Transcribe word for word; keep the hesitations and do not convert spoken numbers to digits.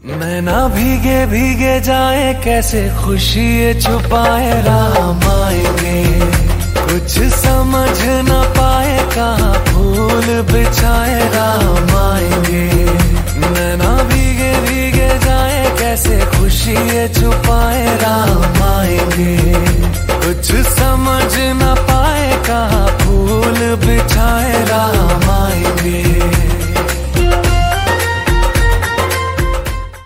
नैना भीगे भीगे जाए कैसे खुशी ये छुपाए, राम आएंगे कुछ समझ न पाए कहाँ फूल बिछाए, राम आएंगे। नैना भीगे भीगे